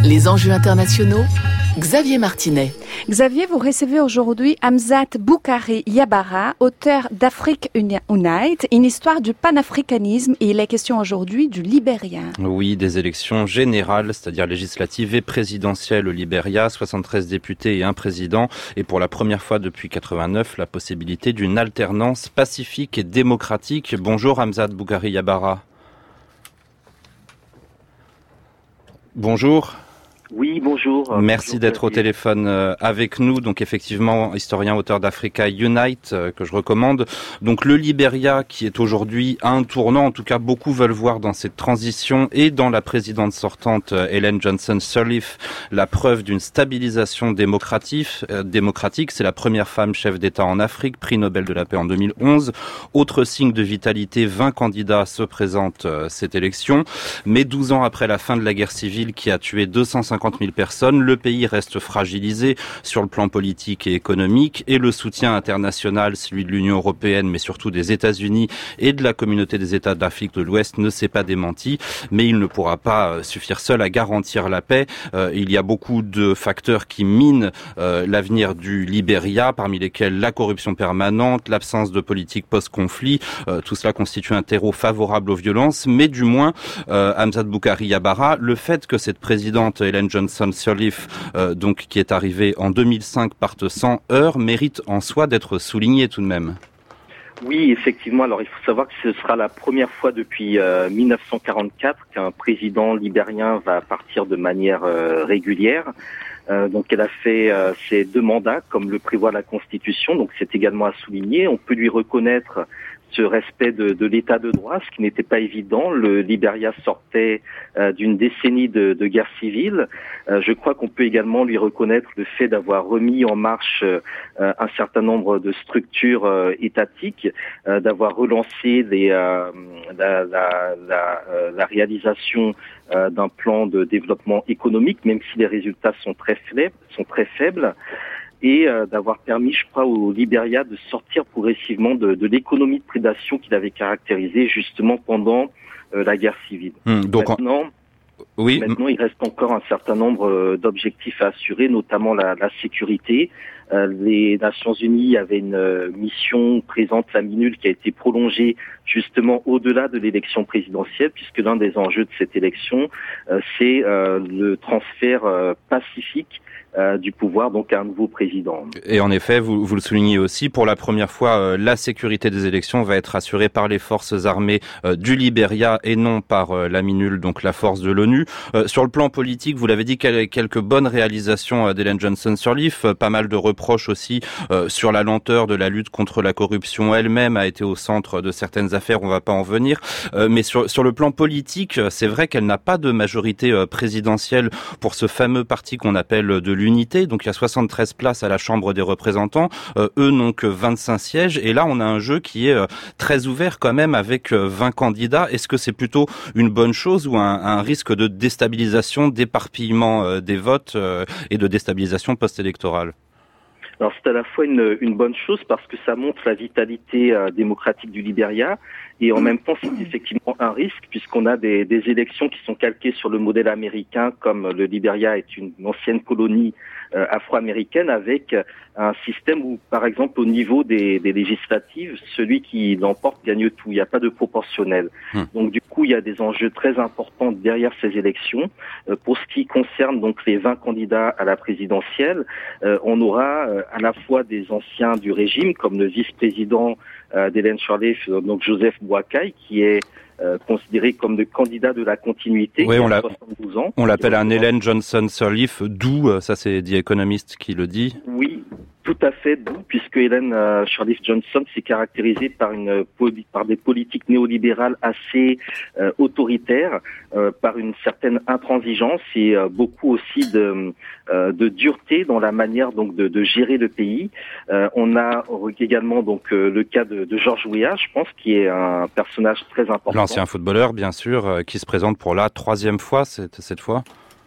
Les enjeux internationaux, Xavier Martinet. Xavier, vous recevez aujourd'hui Hamzat Boukari Yabara, auteur d'Afrique Unite, une histoire du panafricanisme, et il est question aujourd'hui du Libéria. Oui, des élections générales, c'est-à-dire législatives et présidentielles au Libéria, 73 députés et un président, et pour la première fois depuis 89, la possibilité d'une alternance pacifique et démocratique. Bonjour Hamzat Boukari Yabara. Bonjour. Oui, bonjour. Merci d'être au téléphone avec nous. Donc effectivement, historien, auteur d'Africa Unite, que je recommande. Donc le Libéria qui est aujourd'hui à un tournant, en tout cas beaucoup veulent voir dans cette transition et dans la présidente sortante Ellen Johnson Sirleaf la preuve d'une stabilisation démocratique. C'est la première femme chef d'État en Afrique, prix Nobel de la paix en 2011. Autre signe de vitalité, 20 candidats se présentent cette élection. Mais 12 ans après la fin de la guerre civile qui a tué 250 000 personnes, le pays reste fragilisé sur le plan politique et économique et le soutien international, celui de l'Union européenne mais surtout des États-Unis et de la communauté des États d'Afrique de l'Ouest ne s'est pas démenti, mais il ne pourra pas suffire seul à garantir la paix. Il y a beaucoup de facteurs qui minent l'avenir du Libéria, parmi lesquels la corruption permanente, l'absence de politique post-conflit, tout cela constitue un terreau favorable aux violences, mais du moins, Hamzat Boukari Yabara, le fait que cette présidente Ellen Johnson Sirleaf, donc qui est arrivée en 2005, parte sans heurts, mérite en soi d'être souligné tout de même. Oui, effectivement. Alors, il faut savoir que ce sera la première fois depuis 1944 qu'un président libérien va partir de manière régulière. Donc, elle a fait ses 2 mandats, comme le prévoit la Constitution. Donc, c'est également à souligner. On peut lui reconnaître ce respect de l'état de droit, ce qui n'était pas évident. Le Libéria sortait d'une décennie de guerre civile. Je crois qu'on peut également lui reconnaître le fait d'avoir remis en marche un certain nombre de structures étatiques, d'avoir relancé la réalisation d'un plan de développement économique, même si les résultats sont très faibles. Et d'avoir permis, je crois, au Libéria de sortir progressivement de l'économie de prédation qu'il avait caractérisée justement pendant la guerre civile. Maintenant, il reste encore un certain nombre d'objectifs à assurer, notamment la sécurité. Les Nations Unies avaient une mission présente, la MINUL, qui a été prolongée justement au-delà de l'élection présidentielle, puisque l'un des enjeux de cette élection, c'est le transfert pacifique du pouvoir, donc à un nouveau président. Et en effet, vous le soulignez aussi, pour la première fois, la sécurité des élections va être assurée par les forces armées du Libéria et non par la MINUL, donc la force de l'ONU. Sur le plan politique, vous l'avez dit, quelques bonnes réalisations d'Ellen Johnson Sirleaf, pas mal de reproches aussi sur la lenteur de la lutte contre la corruption elle-même, a été au centre de certaines affaires, on va pas en venir. Mais sur le plan politique, c'est vrai qu'elle n'a pas de majorité présidentielle pour ce fameux parti qu'on appelle de l'unité. Donc il y a 73 places à la Chambre des représentants. Eux n'ont que 25 sièges. Et là, on a un jeu qui est très ouvert quand même avec 20 candidats. Est-ce que c'est plutôt une bonne chose ou un risque de déstabilisation, d'éparpillement des votes et de déstabilisation post-électorale ? Alors c'est à la fois une bonne chose parce que ça montre la vitalité démocratique du Libéria et en même temps c'est effectivement un risque puisqu'on a des élections qui sont calquées sur le modèle américain, comme le Libéria est une ancienne colonie afro-américaine, avec un système où, par exemple, au niveau des législatives, celui qui l'emporte gagne tout. Il n'y a pas de proportionnel. Donc, du coup, il y a des enjeux très importants derrière ces élections. Pour ce qui concerne donc les 20 candidats à la présidentielle, on aura à la fois des anciens du régime, comme le vice-président d'Hélène Sirleaf, donc Joseph Boakai, qui est considéré comme le candidat de la continuité. Oui, il a 72 ans. On l'appelle un Ellen Johnson Sirleaf, d'où, ça c'est The Economist qui le dit. Oui, tout à fait, puisque Ellen Sirleaf Johnson s'est caractérisée par des politiques néolibérales assez autoritaires, par une certaine intransigeance et beaucoup aussi de dureté dans la manière donc de gérer le pays. On a également donc le cas de George Weah, je pense, qui est un personnage très important. L'ancien footballeur, bien sûr, qui se présente pour la 3e fois cette fois.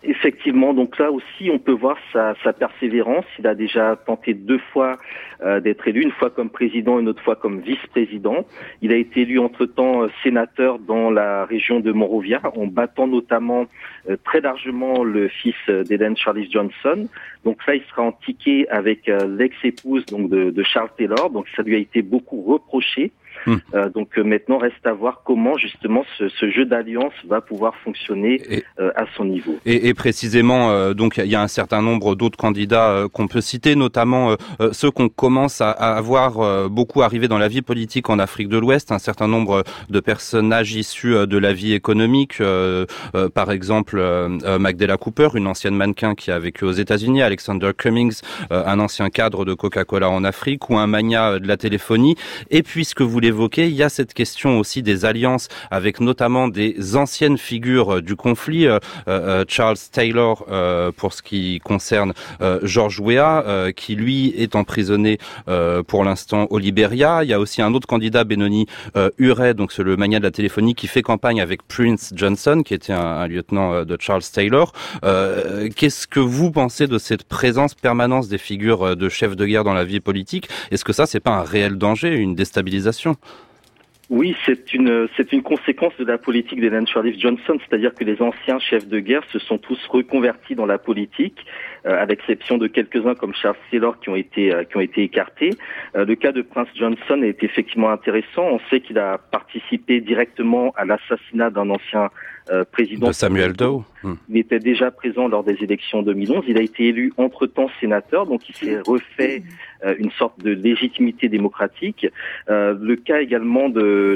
Effectivement, donc là aussi, on peut voir sa persévérance. Il a déjà tenté 2 fois d'être élu, une fois comme président, une autre fois comme vice-président. Il a été élu entre-temps sénateur dans la région de Monrovia, en battant notamment très largement le fils d'Ellen Charles Johnson. Donc là, il sera en ticket avec l'ex-épouse donc de Charles Taylor. Donc ça lui a été beaucoup reproché. Donc maintenant, reste à voir comment justement ce jeu d'alliance va pouvoir fonctionner à son niveau. Et précisément, donc il y a un certain nombre d'autres candidats qu'on peut citer, notamment ceux qu'on commence à voir beaucoup arriver dans la vie politique en Afrique de l'Ouest, un certain nombre de personnages issus de la vie économique, par exemple Magdala Cooper, une ancienne mannequin qui a vécu aux États-Unis, Alexander Cummings, un ancien cadre de Coca-Cola en Afrique, ou un magnat de la téléphonie. Et puisque vous l'évoquez, il y a cette question aussi des alliances avec notamment des anciennes figures du conflit, Charles Taylor pour ce qui concerne George Weah, qui lui est emprisonné pour l'instant au Libéria. Il y a aussi un autre candidat, Benoni Urey, donc c'est le magnat de la téléphonie, qui fait campagne avec Prince Johnson, qui était un lieutenant de Charles Taylor. Qu'est-ce que vous pensez de cette présence permanente des figures de chefs de guerre dans la vie politique? Est-ce que ça, c'est pas un réel danger, une déstabilisation? Oui, c'est une conséquence de la politique d'Ellen Charles Johnson, c'est-à-dire que les anciens chefs de guerre se sont tous reconvertis dans la politique, à l'exception de quelques-uns comme Charles Taylor qui ont été écartés. Le cas de Prince Johnson est effectivement intéressant. On sait qu'il a participé directement à l'assassinat d'un ancien président de Samuel Doe. Il était déjà présent lors des élections 2011. Il a été élu entre-temps sénateur, donc il s'est refait une sorte de légitimité démocratique. Le cas également de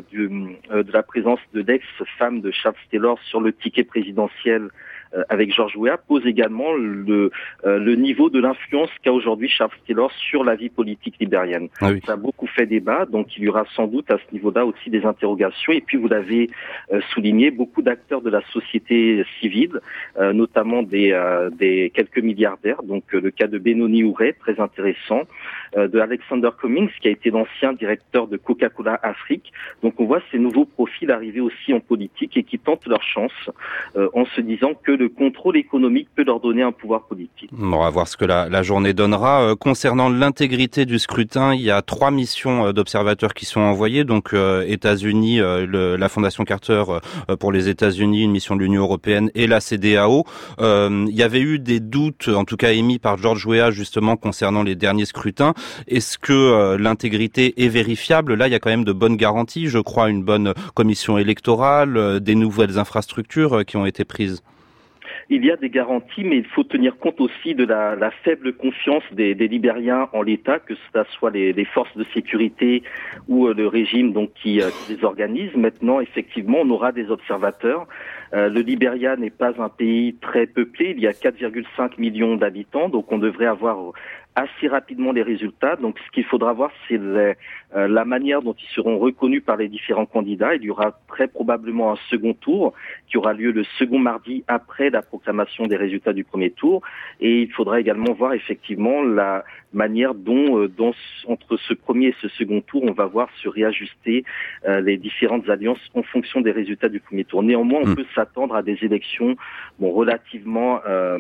la présence de l'ex-femme de Charles Taylor sur le ticket présidentiel avec George Weah pose également le niveau de l'influence qu'a aujourd'hui Charles Taylor sur la vie politique libérienne. Ah oui. Ça a beaucoup fait débat, donc il y aura sans doute à ce niveau-là aussi des interrogations. Et puis vous l'avez souligné, beaucoup d'acteurs de la société civile, notamment des quelques milliardaires. Donc le cas de Benoni Urey, très intéressant, de Alexander Cummings, qui a été l'ancien directeur de Coca-Cola Afrique. Donc on voit ces nouveaux profils arriver aussi en politique et qui tentent leur chance en se disant que le contrôle économique peut leur donner un pouvoir politique. On va voir ce que la journée donnera. Concernant l'intégrité du scrutin, il y a 3 missions d'observateurs qui sont envoyées. Donc États-Unis, la Fondation Carter pour les États-Unis, une mission de l'Union européenne et la CEDEAO. Il y avait eu des doutes, en tout cas émis par George Weah justement concernant les derniers scrutins. Est-ce que l'intégrité est vérifiable? Là, il y a quand même de bonnes garanties, je crois, une bonne commission électorale, des nouvelles infrastructures qui ont été prises. Il y a des garanties, mais il faut tenir compte aussi de la faible confiance des Libériens en l'État, que ce soit les forces de sécurité ou le régime donc qui les organise. Maintenant, effectivement, on aura des observateurs. Le Libéria n'est pas un pays très peuplé. Il y a 4,5 millions d'habitants, donc on devrait avoir assez rapidement les résultats. Donc ce qu'il faudra voir, c'est la manière dont ils seront reconnus par les différents candidats. Il y aura très probablement un second tour qui aura lieu le second mardi après la proclamation des résultats du premier tour. Et il faudra également voir effectivement la manière dont entre ce premier et ce second tour, on va voir se réajuster les différentes alliances en fonction des résultats du premier tour. Néanmoins, on peut s'attendre à des élections relativement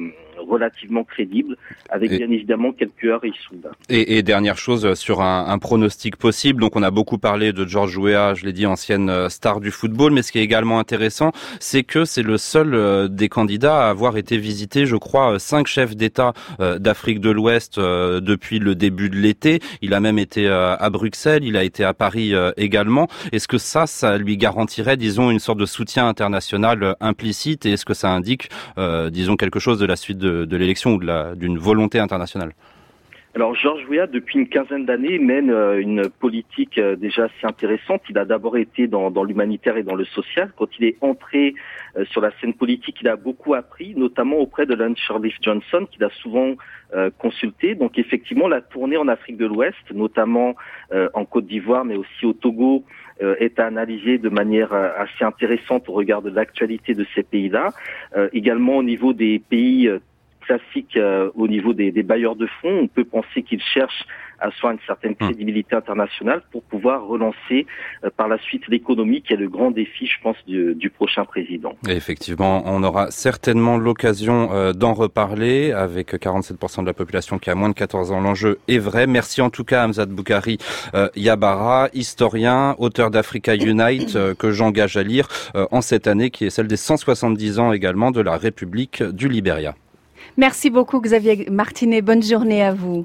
crédibles, avec bien évidemment quelques heures et soldats. Et dernière chose sur un pronostic possible. Donc on a beaucoup parlé de George Weah, je l'ai dit, ancienne star du football, mais ce qui est également intéressant, c'est que c'est le seul des candidats à avoir été visité, je crois, 5 chefs d'État d'Afrique de l'Ouest depuis le début de l'été. Il a même été à Bruxelles, il a été à Paris également. Est-ce que ça lui garantirait, disons, une sorte de soutien international implicite, et est-ce que ça indique, disons, quelque chose de la suite de l'élection ou d'une volonté internationale? Alors George Weah, depuis une quinzaine d'années, mène une politique déjà assez intéressante. Il a d'abord été dans l'humanitaire et dans le social. Quand il est entré sur la scène politique, il a beaucoup appris, notamment auprès de Ellen Charles Johnson, qu'il a souvent consulté. Donc effectivement, la tournée en Afrique de l'Ouest, notamment en Côte d'Ivoire, mais aussi au Togo, est à analyser de manière assez intéressante au regard de l'actualité de ces pays-là. Également au niveau des pays classique au niveau des bailleurs de fonds. On peut penser qu'ils cherchent à asseoir une certaine crédibilité internationale pour pouvoir relancer par la suite l'économie, qui est le grand défi, je pense, du prochain président. Et effectivement, on aura certainement l'occasion d'en reparler avec 47% de la population qui a moins de 14 ans. L'enjeu est vrai. Merci en tout cas à Hamzat Boukari Yabara, historien, auteur d'Africa Unite, que j'engage à lire en cette année, qui est celle des 170 ans également de la République du Libéria. Merci beaucoup Xavier Martinet. Bonne journée à vous.